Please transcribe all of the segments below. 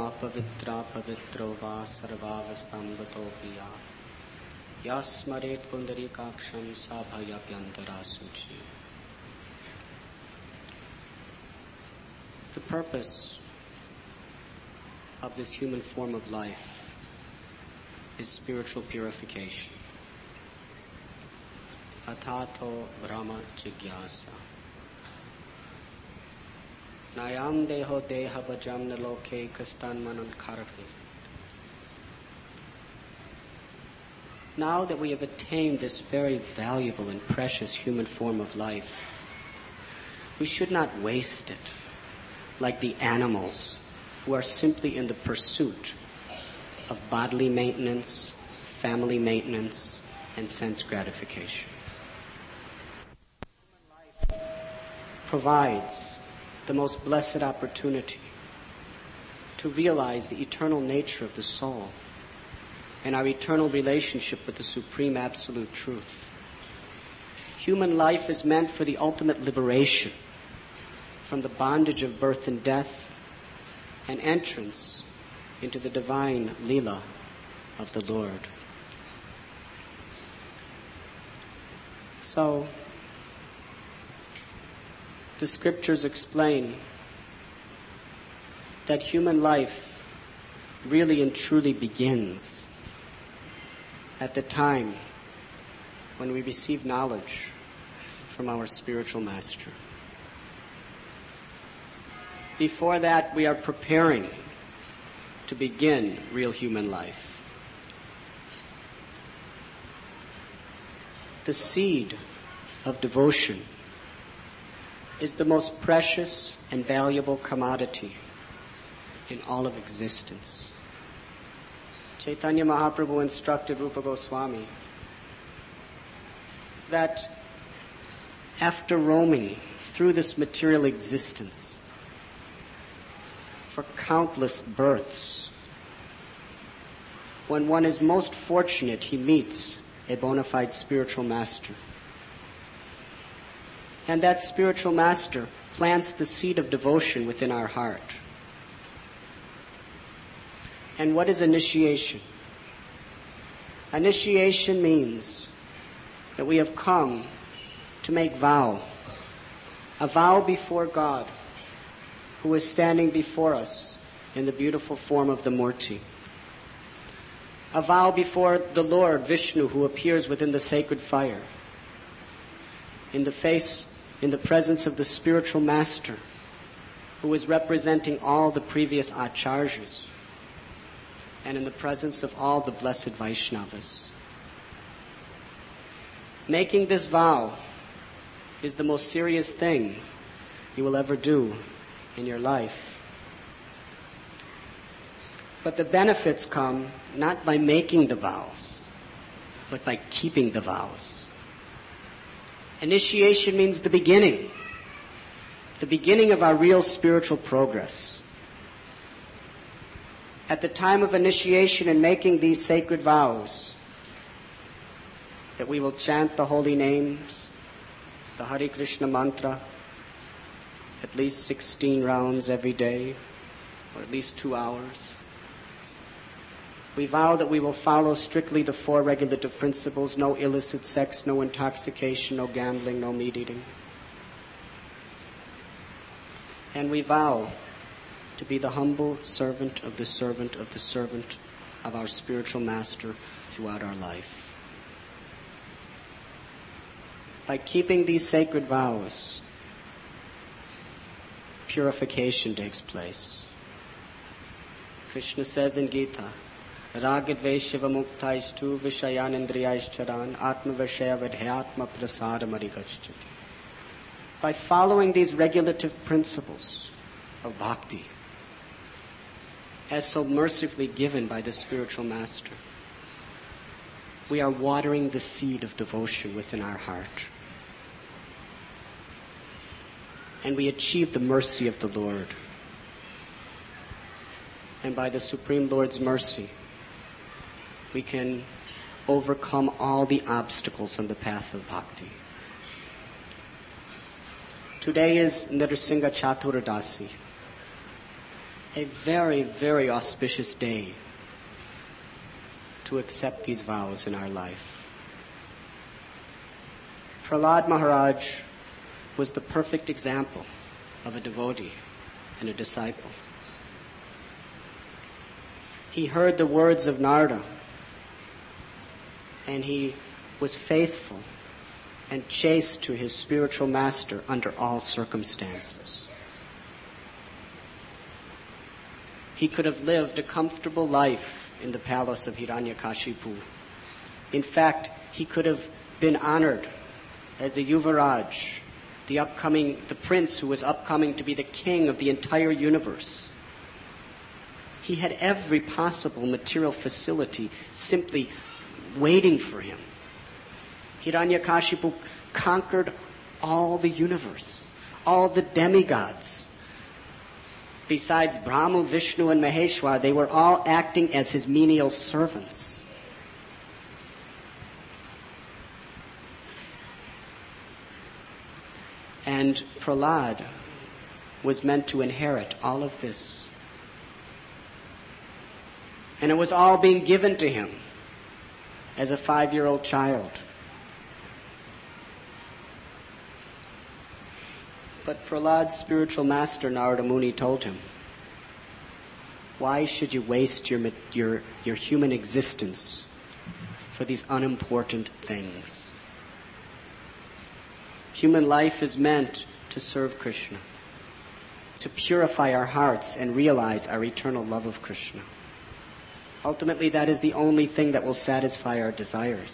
पवित्रा पवित्रो वा सर्वावस्थांगतोऽपि या स्मरेत् पुंडरीकाक्षं सा भयाभ्यन्तरा शुचि. The purpose of this human form of life is spiritual purification. Athato Brahma Jigyasa. Nayam deho deha bhajam naloke kastan manan karavi. Now that we have attained this very valuable and precious human form of life, we should not waste it like the animals who are simply in the pursuit of bodily maintenance, family maintenance, and sense gratification. Human life provides the most blessed opportunity to realize the eternal nature of the soul and our eternal relationship with the Supreme Absolute Truth. Human life is meant for the ultimate liberation from the bondage of birth and death and entrance into the divine Leela of the Lord. So, the scriptures explain that human life really and truly begins at the time when we receive knowledge from our spiritual master. Before that, we are preparing to begin real human life. The seed of devotion is the most precious and valuable commodity in all of existence. Chaitanya Mahaprabhu instructed Rupa Goswami that after roaming through this material existence for countless births, when one is most fortunate, he meets a bona fide spiritual master. And that spiritual master plants the seed of devotion within our heart. And what is initiation? Initiation means that we have come to make vow, a vow before God, who is standing before us in the beautiful form of the Murti. A vow before the Lord Vishnu, who appears within the sacred fire, in the presence of the spiritual master, who is representing all the previous acharyas, and in the presence of all the blessed Vaishnavas. Making this vow is the most serious thing you will ever do in your life. But the benefits come not by making the vows, but by keeping the vows. Initiation means the beginning of our real spiritual progress. At the time of initiation and making these sacred vows, that we will chant the holy names, the Hare Krishna mantra, at least 16 rounds every day, or at least 2 hours. We vow that we will follow strictly the 4 regulative principles: no illicit sex, no intoxication, no gambling, no meat eating. And we vow to be the humble servant of the servant of the servant of our spiritual master throughout our life. By keeping these sacred vows, purification takes place. Krishna says in Gita, Ragadveshava muktaistu vishayanindriyaischcharan atmavashaya vidhyatma prasaramarigaschati. By following these regulative principles of bhakti, as so mercifully given by the spiritual master, we are watering the seed of devotion within our heart. And we achieve the mercy of the Lord. And by the Supreme Lord's mercy, we can overcome all the obstacles on the path of bhakti. Today is Nrsimha Chaturadasi. a very, very auspicious day to accept these vows in our life. Prahlad Maharaj was the perfect example of a devotee and a disciple. He heard the words of Narada, and he was faithful and chaste to his spiritual master under all circumstances. He could have lived a comfortable life in the palace of Hiranyakashipu. In fact, he could have been honored as the Yuvaraj, the prince who was upcoming to be the king of the entire universe. He had every possible material facility simply waiting for him. Hiranyakashipu conquered all the universe, all the demigods. Besides Brahma, Vishnu, and Maheshwar, they were all acting as his menial servants. And Prahlad was meant to inherit all of this. And it was all being given to him as a 5-year-old child. But Prahlad's spiritual master, Narada Muni, told him, why should you waste your human existence for these unimportant things? Human life is meant to serve Krishna, to purify our hearts and realize our eternal love of Krishna. Ultimately, that is the only thing that will satisfy our desires.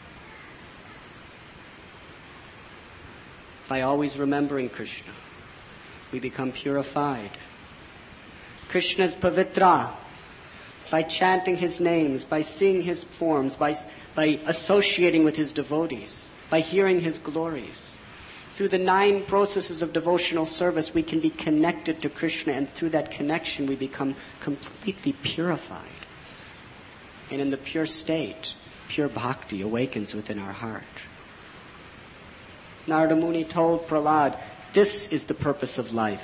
By always remembering Krishna, we become purified. Krishna is pavitra. By chanting his names, by seeing his forms, by associating with his devotees, by hearing his glories. Through the 9 processes of devotional service, we can be connected to Krishna, and through that connection, we become completely purified. And in the pure state, pure bhakti awakens within our heart. Narada Muni told Prahlad, this is the purpose of life.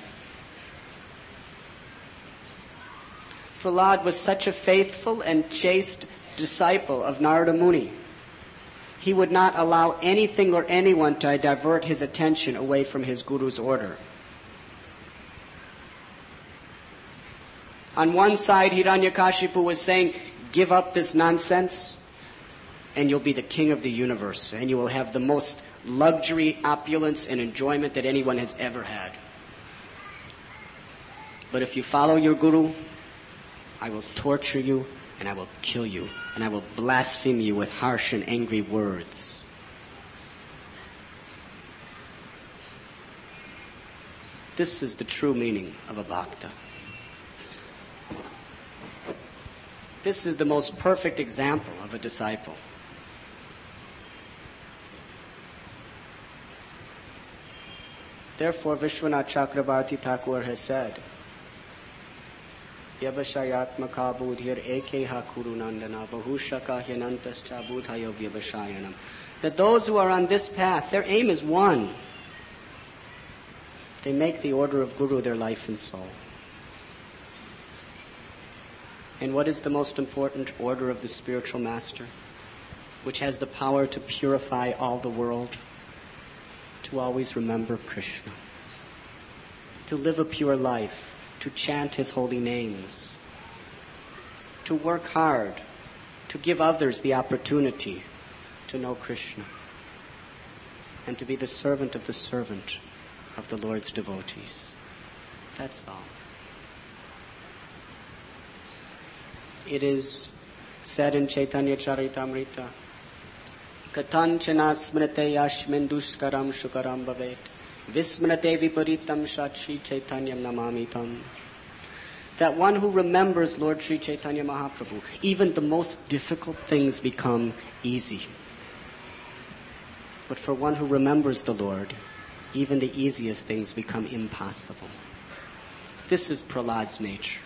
Prahlad was such a faithful and chaste disciple of Narada Muni. He would not allow anything or anyone to divert his attention away from his guru's order. On one side, Hiranyakashipu was saying, give up this nonsense and you'll be the king of the universe, and you will have the most luxury, opulence, and enjoyment that anyone has ever had. But if you follow your guru, I will torture you, and I will kill you, and I will blaspheme you with harsh and angry words. This is the true meaning of a bhakta. This is the most perfect example of a disciple. Therefore, Vishwanath Chakravarti Thakur has said, Vyavashayatmaka budhir ekeha kurunandana bahushaka hyanantascha budhayo vyavashayanam. That those who are on this path, their aim is one. They make the order of Guru their life and soul. And what is the most important order of the spiritual master, which has the power to purify all the world? To always remember Krishna, to live a pure life, to chant his holy names, to work hard, to give others the opportunity to know Krishna, and to be the servant of the Lord's devotees. That's all. It is said in Chaitanya Charitamrita, Katanchana smrite yashmin dushkaram shukaram bhavet vismrate viparitam shat Shri Chaitanyam namamitam. That one who remembers Lord Sri Chaitanya Mahaprabhu, even the most difficult things become easy. But for one who remembers the Lord, even the easiest things become impossible. This is Prahlad's nature.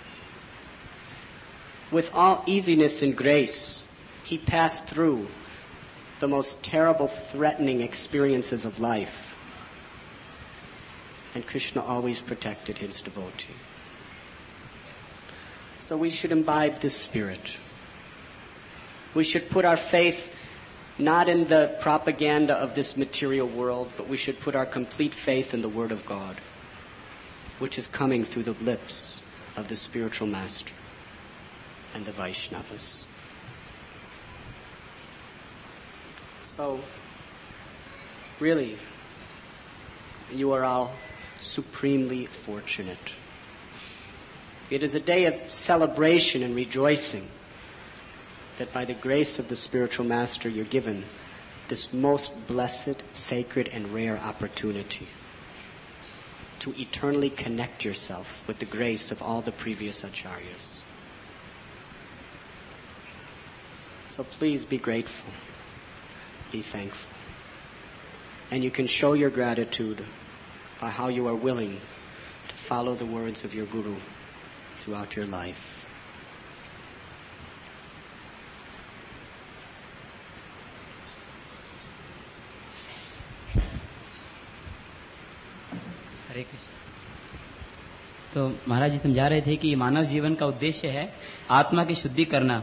With all easiness and grace, he passed through the most terrible, threatening experiences of life. And Krishna always protected his devotee. So we should imbibe this spirit. We should put our faith not in the propaganda of this material world, but we should put our complete faith in the Word of God, which is coming through the lips of the spiritual master and the Vaishnavas. So, really, you are all supremely fortunate. It is a day of celebration and rejoicing that by the grace of the spiritual master you're given this most blessed, sacred, and rare opportunity to eternally connect yourself with the grace of all the previous acharyas. So please be grateful, be thankful. And you can show your gratitude by how you are willing to follow the words of your Guru throughout your life. हरे कृष्ण। तो महाराज जी समझा रहे थे कि मानव जीवन का उद्देश्य है आत्मा की शुद्धि करना।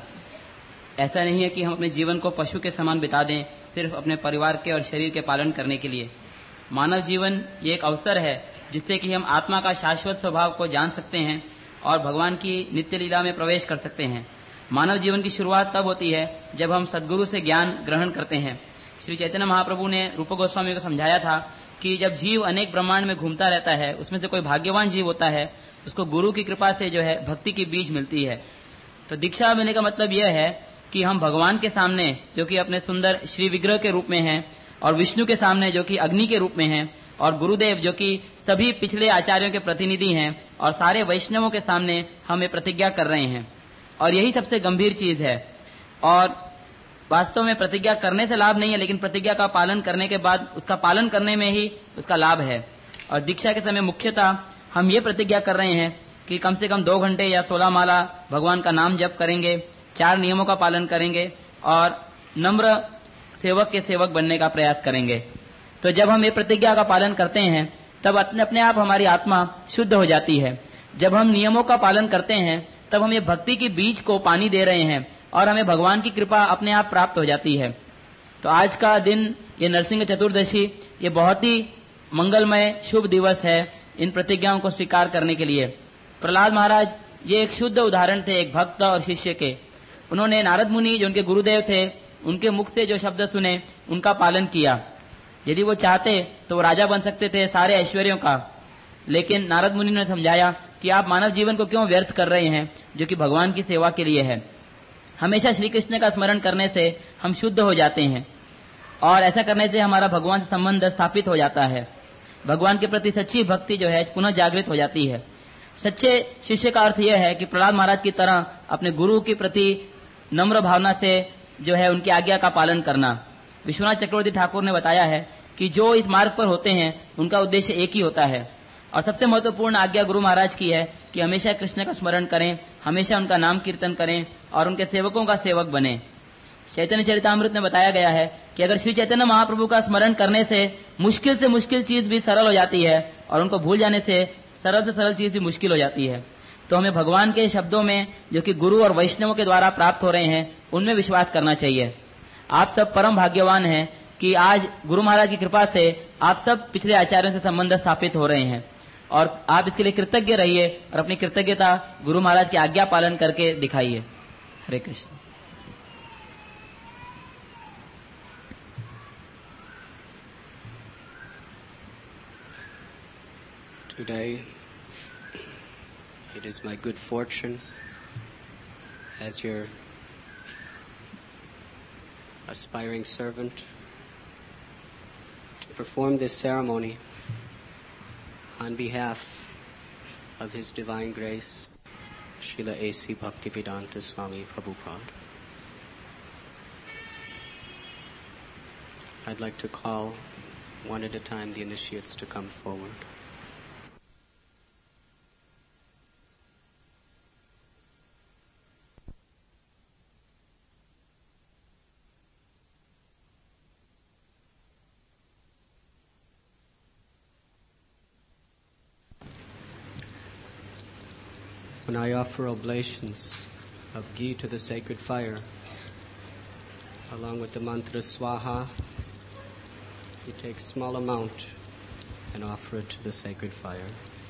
ऐसा नहीं है कि हम अपने जीवन को पशु के समान बिता दें सिर्फ अपने परिवार के और शरीर के पालन करने के लिए। मानव जीवन ये एक अवसर है जिससे कि हम आत्मा का शाश्वत स्वभाव को जान सकते हैं और भगवान की नित्य लीला में प्रवेश कर सकते हैं। मानव जीवन की शुरुआत तब होती है जब हम सद्गुरु से ज्ञान ग्रहण करते हैं। श्री चैतन्य महाप्रभु ने रूप गोस्वामी को समझाया था कि जब जीव अनेक ब्रह्मांड में घूमता रहता है, उसमें से कोई भाग्यवान जीव होता है, उसको गुरु की कृपा से जो है भक्ति की बीज मिलती है। तो दीक्षा लेने का मतलब यह है कि हम भगवान के सामने जो कि अपने सुंदर श्री विग्रह के रूप में हैं, और विष्णु के सामने जो कि अग्नि के रूप में हैं, और गुरुदेव जो कि सभी पिछले आचार्यों के प्रतिनिधि हैं, और सारे वैष्णवों के सामने हम ये प्रतिज्ञा कर रहे हैं। और यही सबसे गंभीर चीज है। और वास्तव में प्रतिज्ञा करने से लाभ नहीं है, लेकिन प्रतिज्ञा का पालन करने के बाद उसका पालन करने में ही उसका लाभ है। और दीक्षा के समय मुख्यतः हम ये प्रतिज्ञा कर रहे हैं कि कम से कम 2 घंटे या 16 माला भगवान का नाम जप करेंगे, 4 नियमों का पालन करेंगे और नम्र सेवक के सेवक बनने का प्रयास करेंगे। तो जब हम ये प्रतिज्ञा का पालन करते हैं तब अपने आप हमारी आत्मा शुद्ध हो जाती है। जब हम नियमों का पालन करते हैं तब हम ये भक्ति की बीज को पानी दे रहे हैं और हमें भगवान की कृपा अपने आप प्राप्त हो जाती है। तो आज का दिन, ये नरसिंह चतुर्दशी, ये बहुत ही मंगलमय शुभ दिवस है इन प्रतिज्ञाओं को स्वीकार करने के लिए। प्रहलाद महाराज ये एक शुद्ध उदाहरण थे एक भक्त और शिष्य के। उन्होंने नारद मुनि जो उनके गुरुदेव थे, उनके मुख से जो शब्द सुने उनका पालन किया। यदि वो चाहते तो वो राजा बन सकते थे सारे ऐश्वर्यों का, लेकिन नारद मुनि ने समझाया कि आप मानव जीवन को क्यों व्यर्थ कर रहे हैं जो कि भगवान की सेवा के लिए है। हमेशा श्री कृष्ण का स्मरण करने से हम शुद्ध हो जाते हैं और ऐसा करने से हमारा भगवान से संबंध स्थापित हो जाता है। भगवान के प्रति सच्ची भक्ति जो है पुनः जागृत हो जाती है। सच्चे शिष्य का अर्थ यह है कि प्रहलाद महाराज की तरह अपने गुरु के प्रति नम्र भावना से जो है उनकी आज्ञा का पालन करना। विश्वनाथ चक्रवर्ती ठाकुर ने बताया है कि जो इस मार्ग पर होते हैं उनका उद्देश्य एक ही होता है, और सबसे महत्वपूर्ण आज्ञा गुरु महाराज की है कि हमेशा कृष्ण का स्मरण करें, हमेशा उनका नाम कीर्तन करें और उनके सेवकों का सेवक बने। चैतन्य चरितामृत में बताया गया है कि अगर श्री चैतन्य महाप्रभु का स्मरण करने से मुश्किल चीज भी सरल हो जाती है और उनको भूल जाने से सरल चीज भी मुश्किल हो जाती है, तो हमें भगवान के शब्दों में जो कि गुरु और वैष्णवों के द्वारा प्राप्त हो रहे हैं उनमें विश्वास करना चाहिए। आप सब परम भाग्यवान हैं कि आज गुरु महाराज की कृपा से आप सब पिछले आचार्यों से संबंध स्थापित हो रहे हैं, और आप इसके लिए कृतज्ञ रहिए और अपनी कृतज्ञता गुरु महाराज की आज्ञा पालन करके दिखाइए। हरे Krishna. Today, it is my good fortune as your aspiring servant to perform this ceremony on behalf of His Divine Grace, Srila A.C. Bhaktivedanta Swami Prabhupada. I'd like to call one at a time the initiates to come forward. When I offer oblations of ghee to the sacred fire, along with the mantra Swaha, you take a small amount and offer it to the sacred fire.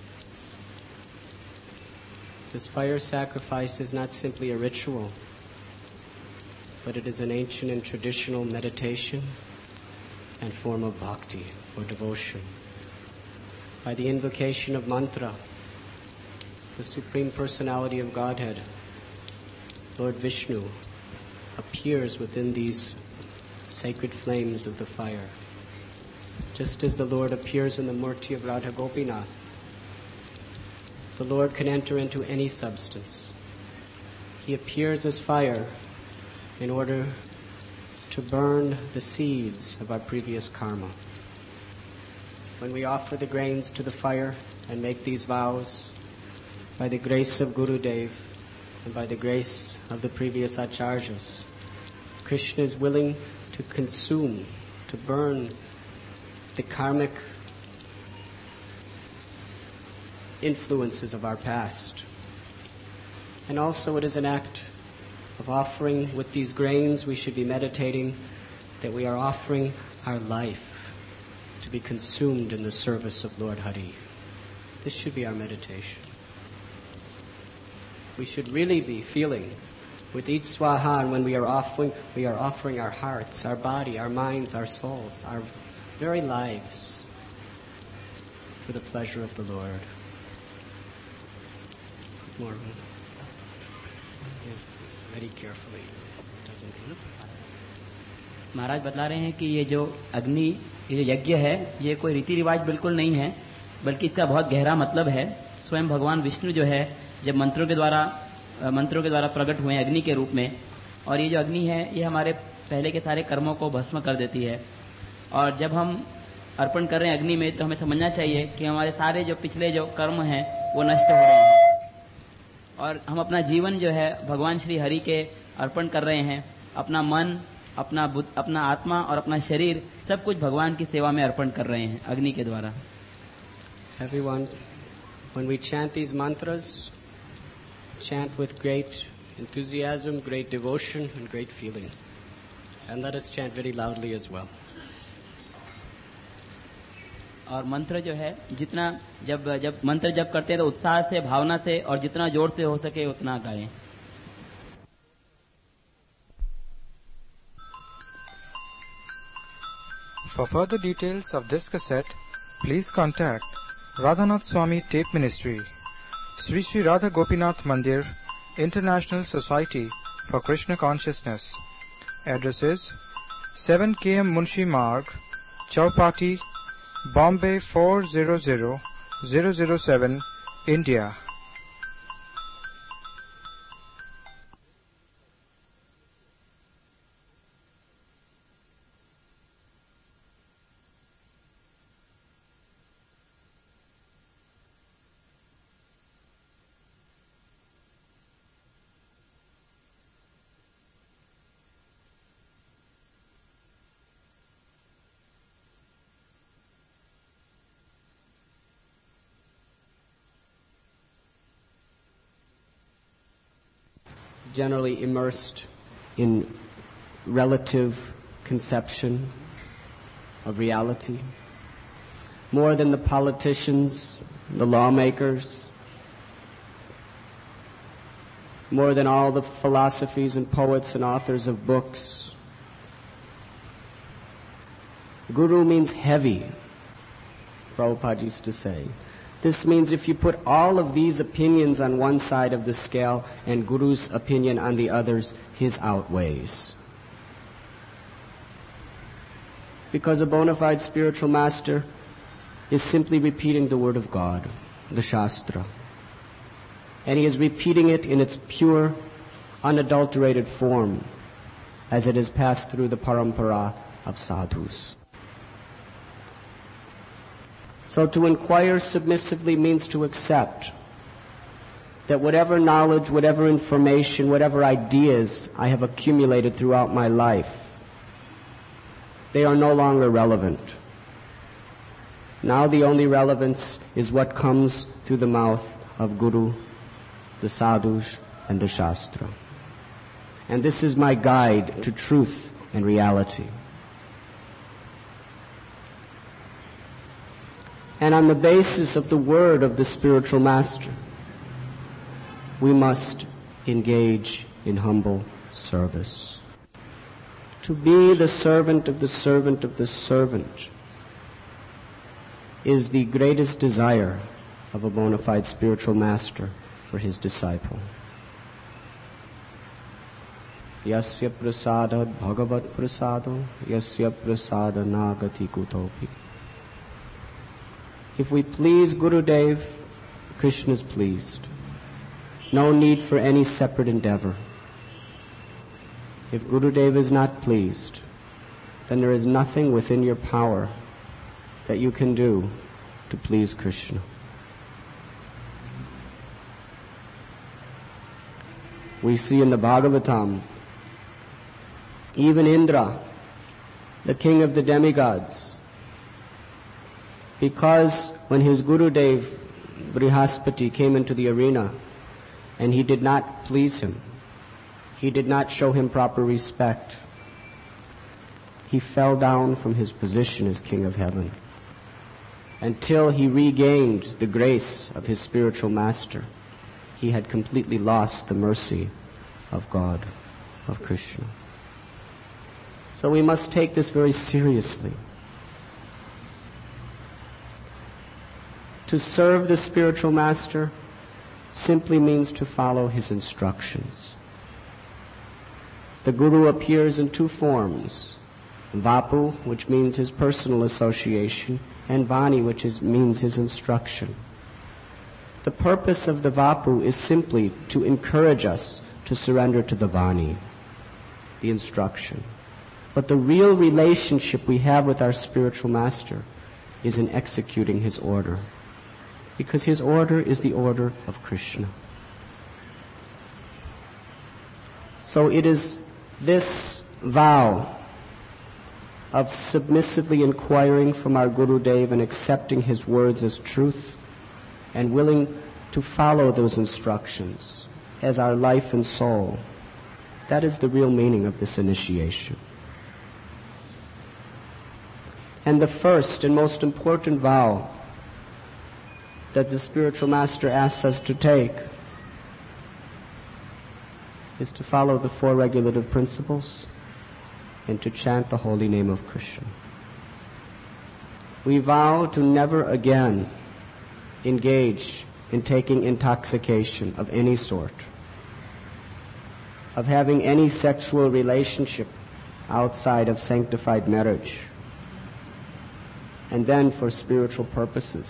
This fire sacrifice is not simply a ritual, but it is an ancient and traditional meditation and form of bhakti or devotion. By the invocation of mantra, the Supreme Personality of Godhead, Lord Vishnu, appears within these sacred flames of the fire. Just as the Lord appears in the Murti of Radha Gopinath, the Lord can enter into any substance. He appears as fire in order to burn the seeds of our previous karma. When we offer the grains to the fire and make these vows, by the grace of Gurudev and by the grace of the previous acharyas, Krishna is willing to consume, to burn the karmic influences of our past. And also it is an act of offering. With these grains, we should be meditating that we are offering our life to be consumed in the service of Lord Hari. This should be our meditation. We should really be feeling with each swaha, and when we are offering our hearts, our body, our minds, our souls, our very lives for the pleasure of the Lord. More room. Very carefully. महाराज बतला रहे हैं कि ये जो अग्नि, ये जो यज्ञ है, ये कोई रीति रिवाज बिल्कुल नहीं है, बल्कि इसका बहुत गहरा मतलब है. स्वयं भगवान विष्णु जो है, जब मंत्रों के द्वारा प्रकट हुए अग्नि के रूप में, और ये जो अग्नि है ये हमारे पहले के सारे कर्मों को भस्म कर देती है. और जब हम अर्पण कर रहे हैं अग्नि में, तो हमें समझना चाहिए कि हमारे सारे जो पिछले जो कर्म हैं वो नष्ट हो रहे हैं, और हम अपना जीवन जो है भगवान श्री हरि के अर्पण कर रहे हैं. अपना मन, अपना आत्मा और अपना शरीर सब कुछ भगवान की सेवा में अर्पण कर रहे हैं अग्नि के द्वारा. Everyone, when we chant these mantras, chant with great enthusiasm, great devotion and great feeling. And let us chant very loudly as well. और मंत्र जो है जितना जब मंत्र जब करते हैं तो उत्साह से, भावना से और जितना जोर से हो सके उतना गाएं. For further details of this cassette, please contact Radhanath Swami Tape Ministry, Sri Sri Radha Gopinath Mandir, International Society for Krishna Consciousness. Address is 7 km Munshi Marg, Chowpatty, Bombay 400007, India. Generally immersed in relative conception of reality, more than the politicians, the lawmakers, more than all the philosophies and poets and authors of books. Guru means heavy, Prabhupada used to say. This means if you put all of these opinions on one side of the scale and Guru's opinion on the others, his outweighs. Because a bona fide spiritual master is simply repeating the word of God, the Shastra. And he is repeating it in its pure, unadulterated form, as it has passed through the parampara of sadhus. So to inquire submissively means to accept that whatever knowledge, whatever information, whatever ideas I have accumulated throughout my life, they are no longer relevant. Now the only relevance is what comes through the mouth of Guru the sadhus, and the Shastra. And this is my guide to truth and reality. And on the basis of the word of the spiritual master, we must engage in humble service. To be the servant of the servant of the servant is the greatest desire of a bona fide spiritual master for his disciple. Yasya prasadad bhagavat prasado, yasya prasada nagati kutopi. If we please Gurudev, Krishna is pleased. No need for any separate endeavor. If Gurudev is not pleased, then there is nothing within your power that you can do to please Krishna. We see in the Bhagavatam, even Indra, the king of the demigods, because when his Gurudev, Brihaspati, came into the arena and he did not please him, he did not show him proper respect, he fell down from his position as king of heaven until he regained the grace of his spiritual master. He had completely lost the mercy of God, of Krishna. So we must take this very seriously. To serve the spiritual master simply means to follow his instructions. The Guru appears in two forms: Vapu, which means his personal association, and Vani, which means his instruction. The purpose of the Vapu is simply to encourage us to surrender to the Vani, the instruction. But the real relationship we have with our spiritual master is in executing his order, because his order is the order of Krishna. So it is this vow of submissively inquiring from our Gurudev and accepting his words as truth and willing to follow those instructions as our life and soul. That is the real meaning of this initiation. And the first and most important vow that the spiritual master asks us to take is to follow the four regulative principles and to chant the holy name of Krishna. We vow to never again engage in taking intoxication of any sort, of having any sexual relationship outside of sanctified marriage, and then for spiritual purposes.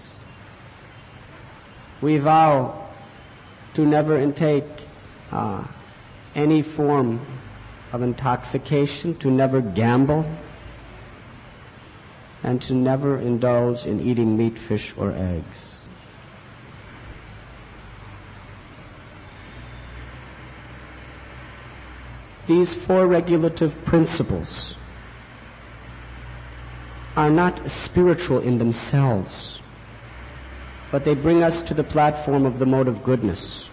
We vow to never intake any form of intoxication, to never gamble, and to never indulge in eating meat, fish, or eggs. These four regulative principles are not spiritual in themselves, but they bring us to the platform of the mode of goodness.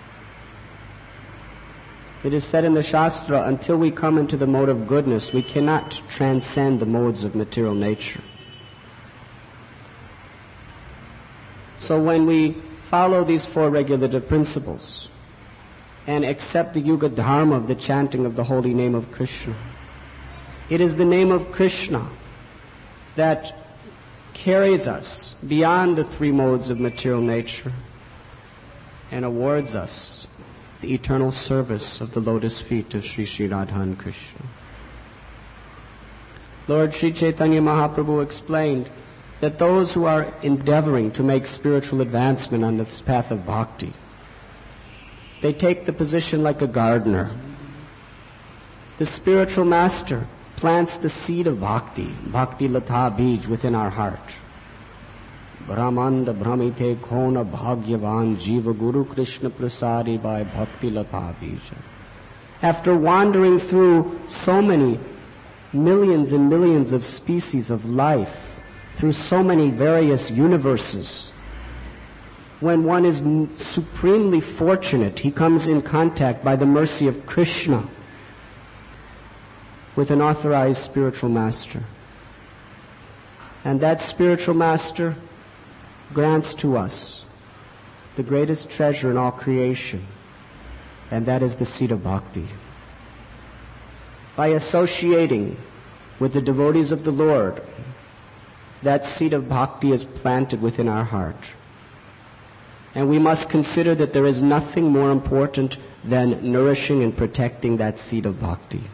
It is said in the Shastra, until we come into the mode of goodness, we cannot transcend the modes of material nature. So when we follow these four regulative principles and accept the Yuga Dharma of the chanting of the holy name of Krishna, it is the name of Krishna that carries us beyond the three modes of material nature and awards us the eternal service of the lotus feet of Sri Sri Radha and Krishna. Lord Sri Chaitanya Mahaprabhu explained that those who are endeavoring to make spiritual advancement on this path of bhakti, they take the position like a gardener. The spiritual master plants the seed of bhakti, bhakti lata bij, within our heart. Brahmanda brahmite khona bhagyavan jiva guru Krishna prasari by bhakti lata bija. After wandering through so many millions and millions of species of life, through so many various universes, when one is supremely fortunate, he comes in contact by the mercy of Krishna with an authorized spiritual master. And that spiritual master grants to us the greatest treasure in all creation, and that is the seed of bhakti. By associating with the devotees of the Lord, that seed of bhakti is planted within our heart. And we must consider that there is nothing more important than nourishing and protecting that seed of bhakti.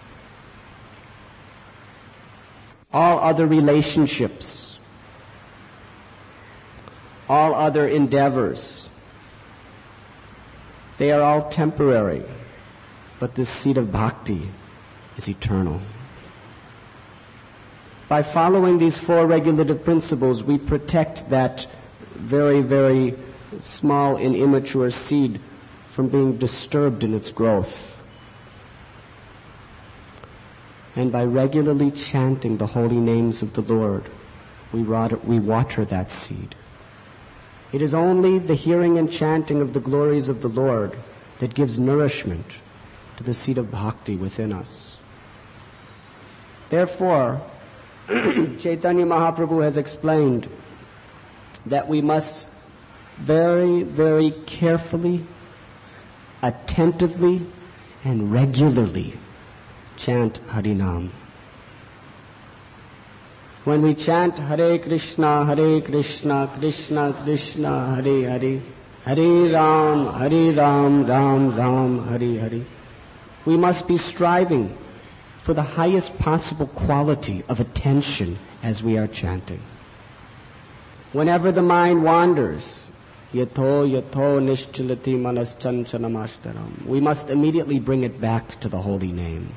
All other relationships, all other endeavors, they are all temporary, but this seed of bhakti is eternal. By following these four regulative principles, we protect that very, very small and immature seed from being disturbed in its growth. And by regularly chanting the holy names of the Lord, we water that seed. It is only the hearing and chanting of the glories of the Lord that gives nourishment to the seed of bhakti within us. Therefore, Chaitanya Mahaprabhu has explained that we must very, very carefully, attentively, and regularly chant Harinam. When we chant Hare Krishna, Krishna Krishna, Hare Hare, Hare Ram, Ram Ram, Hare Hare, we must be striving for the highest possible quality of attention as we are chanting. Whenever the mind wanders, Yatho nishchalati manas chanchanamastaram, we must immediately bring it back to the holy name.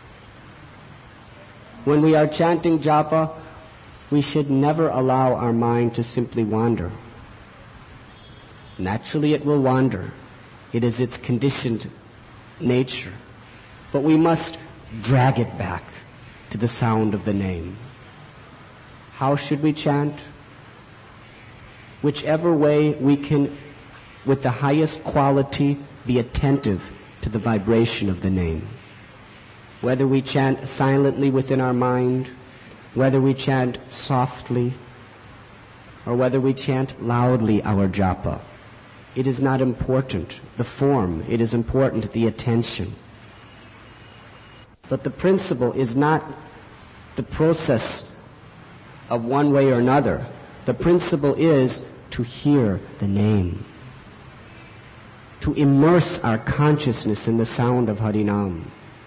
When we are chanting japa, we should never allow our mind to simply wander. Naturally it will wander. It is its conditioned nature. But we must drag it back to the sound of the name. How should we chant? Whichever way we can, with the highest quality, be attentive to the vibration of the name. Whether we chant silently within our mind, whether we chant softly, or whether we chant loudly our japa. It is not important, the form. It is important, the attention. But the principle is not the process of one way or another. The principle is to hear the name, to immerse our consciousness in the sound of Harinam.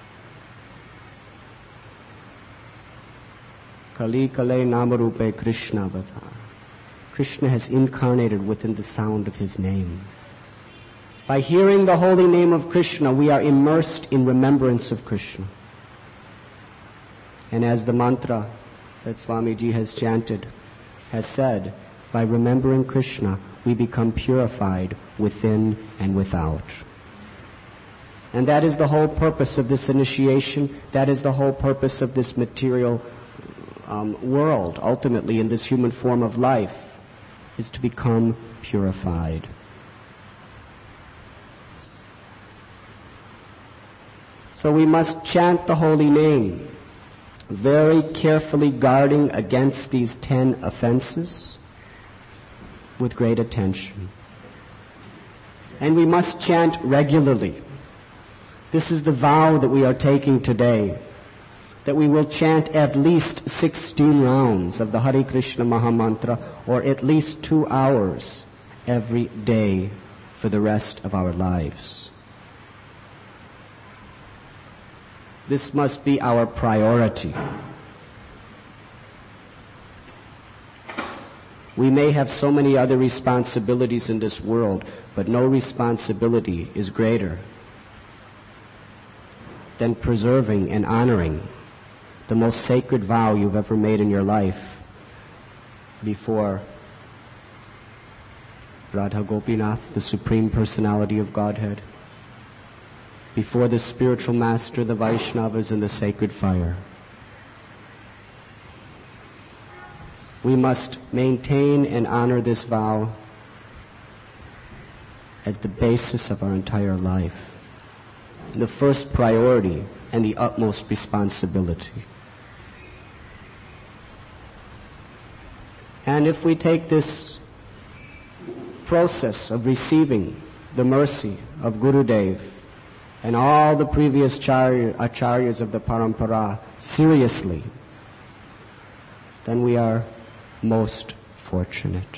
Kali Kale Namarupe Krishna Avatar. Krishna has incarnated within the sound of his name. By hearing the holy name of Krishna, we are immersed in remembrance of Krishna. And as the mantra that Swamiji has chanted has said, by remembering Krishna, we become purified within and without. And that is the whole purpose of this initiation. That is the whole purpose of this material world, ultimately in this human form of life, is to become purified. So we must chant the holy name, very carefully guarding against these 10 offenses with great attention. And we must chant regularly. This is the vow that we are taking today, that we will chant at least 16 rounds of the Hare Krishna Mahamantra, or at least 2 hours every day for the rest of our lives. This must be our priority. We may have so many other responsibilities in this world, but no responsibility is greater than preserving and honoring the most sacred vow you've ever made in your life before Radha Gopinath, the Supreme Personality of Godhead, before the spiritual master, the Vaishnavas, and the sacred fire. We must maintain and honor this vow as the basis of our entire life, the first priority and the utmost responsibility. And if we take this process of receiving the mercy of Gurudev and all the previous acharyas of the parampara seriously, then we are most fortunate.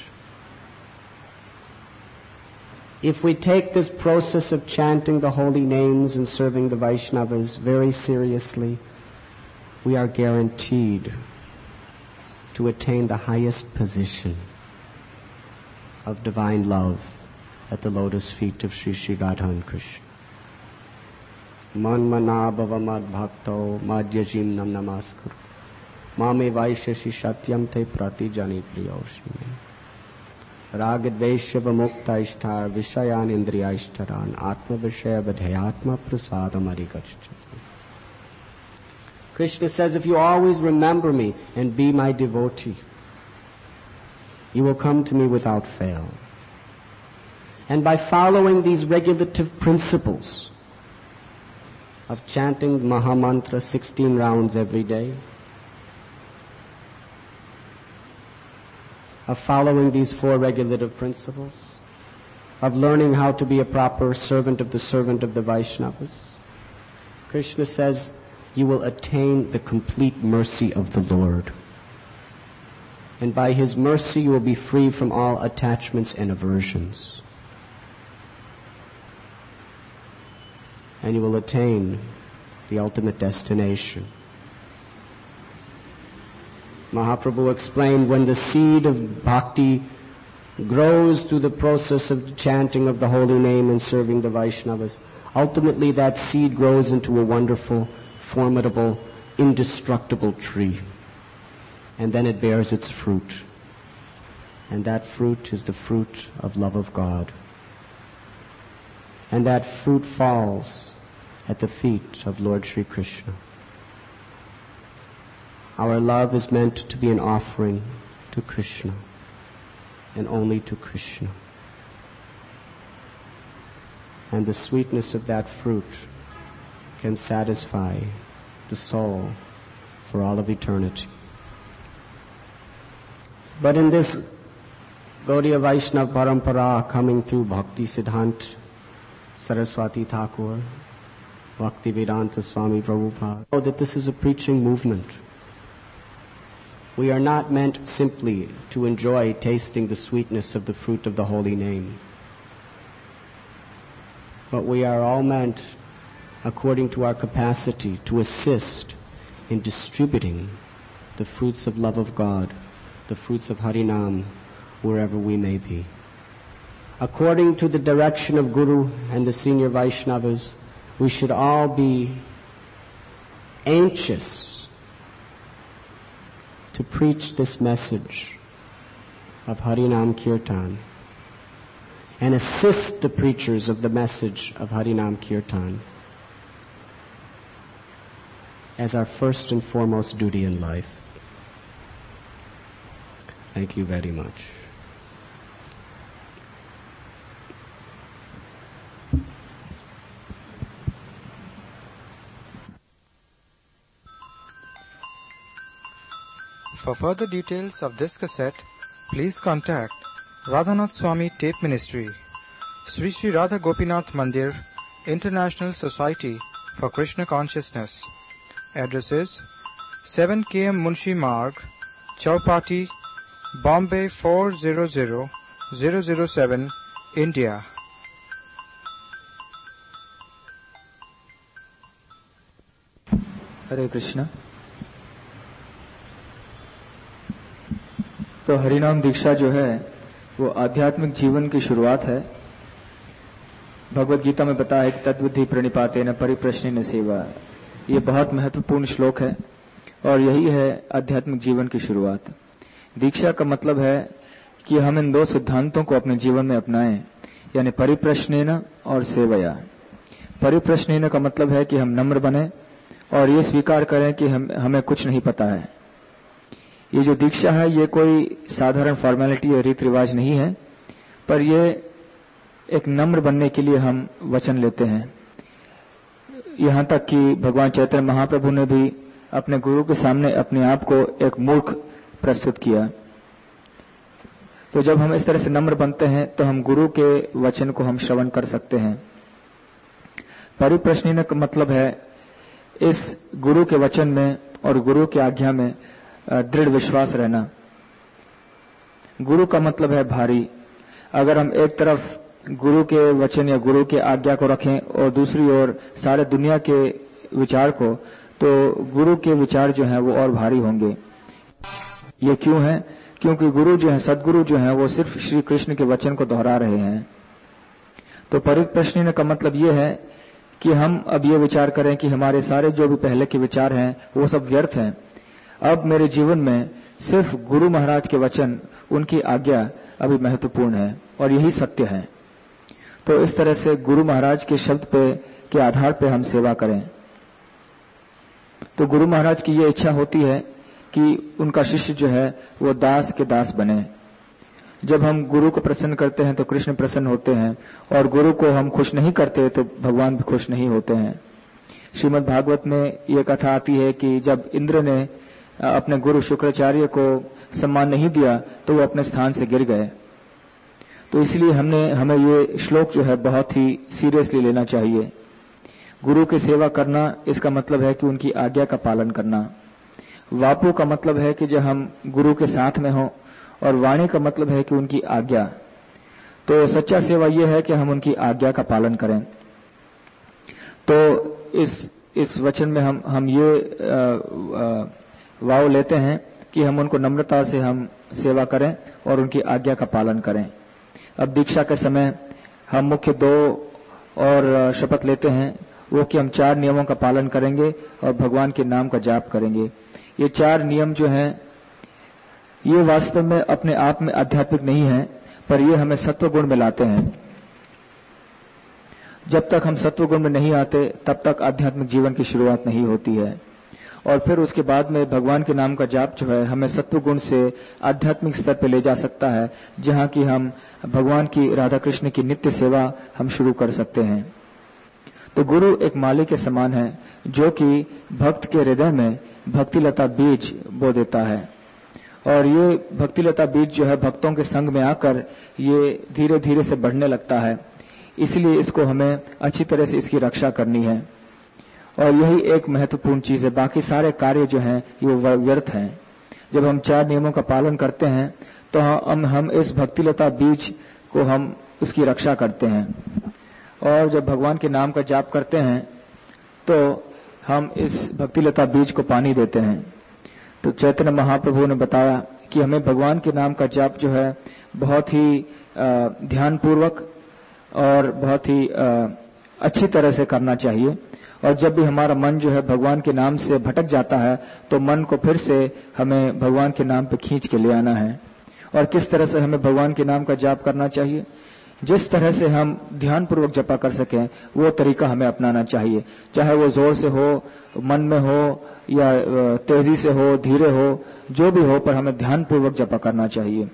If we take this process of chanting the holy names and serving the Vaishnavas very seriously, we are guaranteed to attain the highest position of divine love at the lotus feet of Sri Sri Radha and Krishna. Man mana bhava mad bhakto madhyajim nam namaskar mame vaishashi satyam te prati jani priyoshime ragadveshya vamukta ishtar vishayan indriya ishtaran atma vishaya vadhyatma prasadam arigachati. Krishna says, if you always remember me and be my devotee, you will come to me without fail. And by following these regulative principles of chanting Mahamantra 16 rounds every day, of following these 4 regulative principles, of learning how to be a proper servant of the Vaishnavas, Krishna says, you will attain the complete mercy of the Lord. And by His mercy you will be free from all attachments and aversions. And you will attain the ultimate destination. Mahaprabhu explained, when the seed of bhakti grows through the process of chanting of the holy name and serving the Vaishnavas, ultimately that seed grows into a wonderful, formidable, indestructible tree. And then it bears its fruit. And that fruit is the fruit of love of God. And that fruit falls at the feet of Lord Sri Krishna. Our love is meant to be an offering to Krishna, and only to Krishna. And the sweetness of that fruit can satisfy the soul for all of eternity. But in this Gaudiya Vaishnava Parampara, coming through Bhakti Siddhant Saraswati Thakur, Bhakti Vedanta Swami Prabhupada, know that this is a preaching movement. We are not meant simply to enjoy tasting the sweetness of the fruit of the holy name, but we are all meant, according to our capacity, to assist in distributing the fruits of love of God, the fruits of Harinam, wherever we may be. According to the direction of Guru and the senior Vaishnavas, we should all be anxious to preach this message of Harinam Kirtan and assist the preachers of the message of Harinam Kirtan as our first and foremost duty in life. Thank you very much. For further details of this cassette, please contact Radhanath Swami Tape Ministry, Sri Sri Radha Gopinath Mandir, International Society for Krishna Consciousness. Address is 7 km Munshi Marg, Chowpatty, Bombay 400007, India. हरे कृष्णा। तो हरिनाम दीक्षा जो है वो आध्यात्मिक जीवन की शुरुआत है। भगवद गीता में बताया कि तद्विधि प्रणिपातेन परिप्रश्नेन सेवा, ये बहुत महत्वपूर्ण श्लोक है और यही है आध्यात्मिक जीवन की शुरुआत। दीक्षा का मतलब है कि हम इन 2 सिद्धांतों को अपने जीवन में अपनाएं, यानी परिप्रश्नेन और सेवया। परिप्रश्नेन का मतलब है कि हम नम्र बने और ये स्वीकार करें कि हमें कुछ नहीं पता है। ये जो दीक्षा है ये कोई साधारण फॉर्मेलिटी या रीति रिवाज नहीं है, पर ये एक नम्र बनने के लिए हम वचन लेते हैं। यहाँ तक कि भगवान चैतन्य महाप्रभु ने भी अपने गुरु के सामने अपने आप को एक मूर्ख प्रस्तुत किया। तो जब हम इस तरह से नम्र बनते हैं तो हम गुरु के वचन को हम श्रवण कर सकते हैं। परिप्रश्न का मतलब है इस गुरु के वचन में और गुरु की आज्ञा में दृढ़ विश्वास रहना। गुरु का मतलब है भारी। अगर हम एक तरफ गुरु के वचन या गुरु के आज्ञा को रखें और दूसरी ओर सारे दुनिया के विचार को, तो गुरु के विचार जो हैं वो और भारी होंगे। ये क्यों है? क्योंकि गुरु जो है, सदगुरु जो है, वो सिर्फ श्री कृष्ण के वचन को दोहरा रहे हैं। तो परिप्रश्न का मतलब ये है कि हम अब ये विचार करें कि हमारे सारे जो भी पहले के विचार हैं वो सब व्यर्थ हैं। अब मेरे जीवन में सिर्फ गुरु महाराज के वचन, उनकी आज्ञा अभी महत्वपूर्ण है और यही सत्य है। तो इस तरह से गुरु महाराज के शब्द पे के आधार पे हम सेवा करें। तो गुरु महाराज की ये इच्छा होती है कि उनका शिष्य जो है वो दास के दास बने। जब हम गुरु को प्रसन्न करते हैं तो कृष्ण प्रसन्न होते हैं, और गुरु को हम खुश नहीं करते तो भगवान भी खुश नहीं होते हैं। श्रीमद् भागवत में ये कथा आती है कि जब इंद्र ने अपने गुरु शुक्राचार्य को सम्मान नहीं दिया तो वो अपने स्थान से गिर गए। तो इसलिए हमें ये श्लोक जो है बहुत ही सीरियसली लेना चाहिए। गुरु की सेवा करना, इसका मतलब है कि उनकी आज्ञा का पालन करना। वापु का मतलब है कि जब हम गुरु के साथ में हों, और वाणी का मतलब है कि उनकी आज्ञा। तो सच्चा सेवा यह है कि हम उनकी आज्ञा का पालन करें। तो इस वचन में हम ये वाव लेते हैं कि हम उनको नम्रता से हम सेवा करें और उनकी आज्ञा का पालन करें। अब दीक्षा के समय हम मुख्य 2 और शपथ लेते हैं, वो कि हम 4 नियमों का पालन करेंगे और भगवान के नाम का जाप करेंगे। ये 4 नियम जो हैं ये वास्तव में अपने आप में आध्यात्मिक नहीं है, पर ये हमें सत्व गुण में लाते हैं। जब तक हम सत्व गुण में नहीं आते तब तक आध्यात्मिक जीवन की शुरुआत नहीं होती है। और फिर उसके बाद में भगवान के नाम का जाप जो है हमें सत्व गुण से आध्यात्मिक स्तर पर ले जा सकता है, जहां कि हम भगवान की, राधा कृष्ण की नित्य सेवा हम शुरू कर सकते हैं। तो गुरु एक माली के समान है जो कि भक्त के हृदय में भक्तिलता बीज बो देता है, और ये भक्तिलता बीज जो है भक्तों के संग में आकर ये धीरे धीरे से बढ़ने लगता है। इसलिए इसको हमें अच्छी तरह से इसकी रक्षा करनी है, और यही एक महत्वपूर्ण चीज है। बाकी सारे कार्य जो हैं ये व्यर्थ हैं। जब हम 4 नियमों का पालन करते हैं तो हम इस भक्तिलता बीज को हम उसकी रक्षा करते हैं, और जब भगवान के नाम का जाप करते हैं तो हम इस भक्तिलता बीज को पानी देते हैं। तो चैतन्य महाप्रभु ने बताया कि हमें भगवान के नाम का जाप जो है बहुत ही ध्यानपूर्वक और बहुत ही अच्छी तरह से करना चाहिए। और जब भी हमारा मन जो है भगवान के नाम से भटक जाता है तो मन को फिर से हमें भगवान के नाम पे खींच के ले आना है। और किस तरह से हमें भगवान के नाम का जाप करना चाहिए? जिस तरह से हम ध्यानपूर्वक जपा कर सकें वो तरीका हमें अपनाना चाहिए, चाहे वो जोर से हो, मन में हो, या तेजी से हो, धीरे हो, जो भी हो, पर हमें ध्यानपूर्वक जपा करना चाहिए।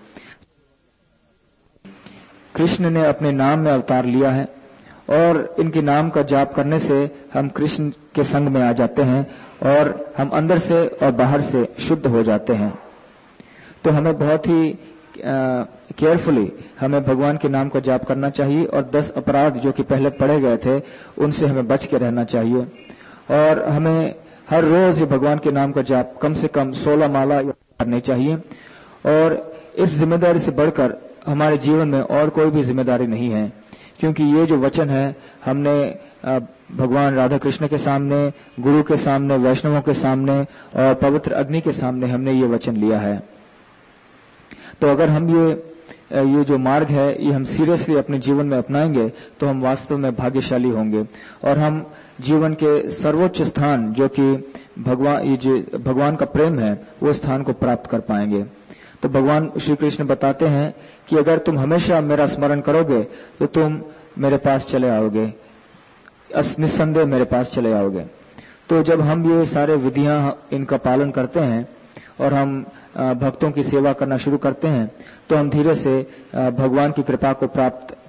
कृष्ण ने अपने नाम में अवतार लिया है, और इनके नाम का जाप करने से हम कृष्ण के संग में आ जाते हैं और हम अंदर से और बाहर से शुद्ध हो जाते हैं। तो हमें बहुत ही केयरफुली हमें भगवान के नाम का जाप करना चाहिए, और 10 अपराध जो कि पहले पढ़े गए थे उनसे हमें बच के रहना चाहिए। और हमें हर रोज भगवान के नाम का जाप कम से कम 16 माला करनी चाहिए। और इस जिम्मेदारी से बढ़कर हमारे जीवन में और कोई भी जिम्मेदारी नहीं है, क्योंकि ये जो वचन है हमने भगवान राधा कृष्ण के सामने, गुरु के सामने, वैष्णवों के सामने और पवित्र अग्नि के सामने हमने ये वचन लिया है। तो अगर हम ये जो मार्ग है ये हम सीरियसली अपने जीवन में अपनाएंगे तो हम वास्तव में भाग्यशाली होंगे, और हम जीवन के सर्वोच्च स्थान जो कि भगवान का प्रेम है वो स्थान को प्राप्त कर पाएंगे। तो भगवान श्री कृष्ण बताते हैं कि अगर तुम हमेशा मेरा स्मरण करोगे तो तुम मेरे पास चले आओगे, निस्संदेह मेरे पास चले आओगे। तो जब हम ये सारे विधियां इनका पालन करते हैं और हम भक्तों की सेवा करना शुरू करते हैं तो हम धीरे से भगवान की कृपा को प्राप्त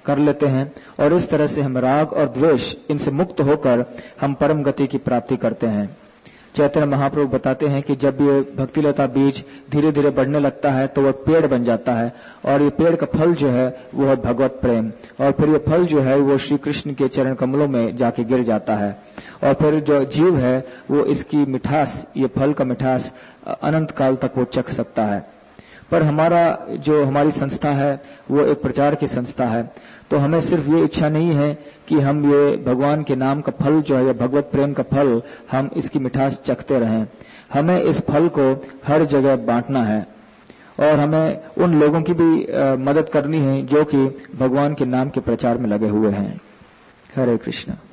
कर लेते हैं और इस तरह से हम राग और द्वेष इनसे मुक्त होकर हम परम गति की प्राप्ति करते हैं। चैतन्य महाप्रभु बताते हैं कि जब ये भक्तिलता बीज धीरे धीरे बढ़ने लगता है तो वह पेड़ बन जाता है और ये पेड़ का फल जो है वो है भगवत प्रेम, और फिर ये फल जो है वो श्री कृष्ण के चरण कमलों में जाके गिर जाता है और फिर जो जीव है वो इसकी मिठास, ये फल का मिठास अनंत काल तक वो चख सकता है। पर हमारी संस्था है वो एक प्रचार की संस्था है, तो हमें सिर्फ ये इच्छा नहीं है कि हम ये भगवान के नाम का फल जो है या भगवत प्रेम का फल हम इसकी मिठास चखते रहें। हमें इस फल को हर जगह बांटना है और हमें उन लोगों की भी मदद करनी है जो कि भगवान के नाम के प्रचार में लगे हुए हैं। हरे कृष्णा।